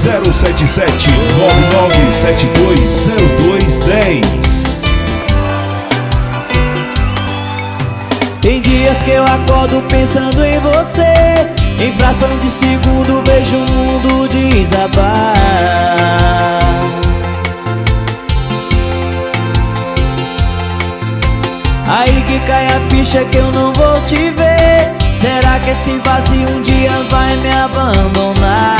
077 99720210. Tem dias que eu acordo pensando em você, em fração de segundo vejo o mundo desabar. Aí que cai a ficha que eu não vou te ver. Será que esse vazio um dia vai me abandonar?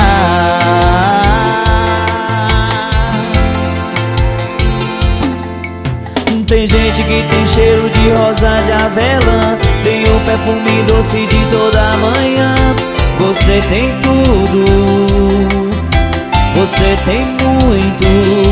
Tem gente que tem cheiro de rosa de avelã, tem o perfume doce de toda manhã. Você tem tudo, você tem muito,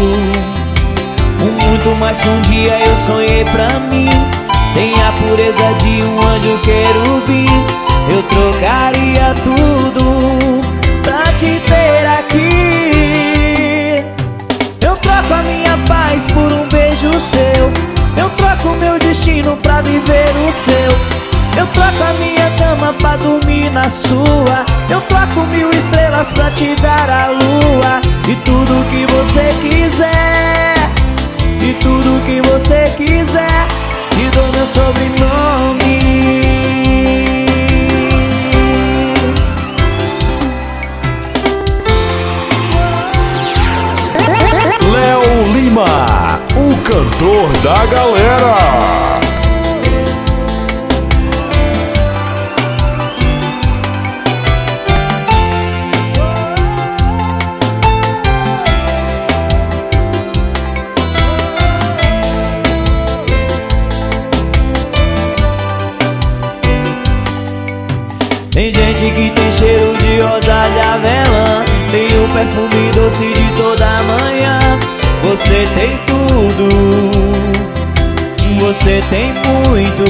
muito mais que um dia eu sonhei pra mim. Tem a pureza de um anjo querubim. Eu trocaria tudo pra te ter aqui. Eu troco a minha paz por um beijo seu. Eu troco meu destino pra viver o seu. Eu troco a minha cama pra dormir na sua. Eu troco 1000 estrelas pra te dar a lua. E tudo que você quiser, e tudo que você quiser, te dou meu sobrenome. Léo Lima, o cantor da galera. Tem gente que tem cheiro de rosa de avelã, tem o perfume doce de toda manhã. Você tem tudo, você tem muito,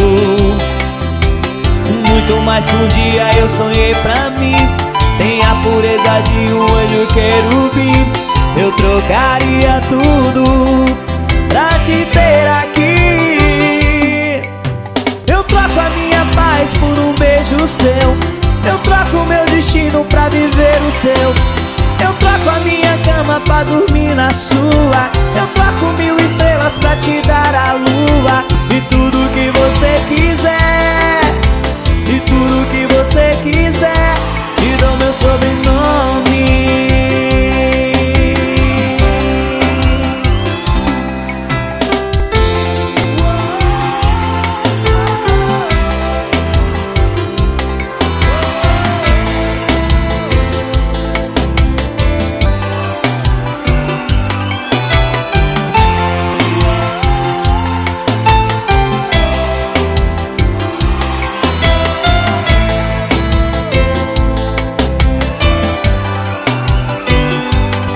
muito mais que um dia eu sonhei pra mim. Tem a pureza de um anjo querubim. Eu trocaria tudo pra te ter aqui. Eu troco a minha paz por um beijo seu. Eu troco meu destino pra viver o seu. Eu troco a minha cama pra dormir na sua. Eu troco 1000 estrelas pra te dar a lua. E tudo que você quiser, e tudo que você quiser, te dou meu sobrenome.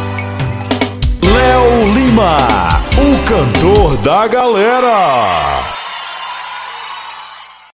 Léo Lima, o cantor da galera.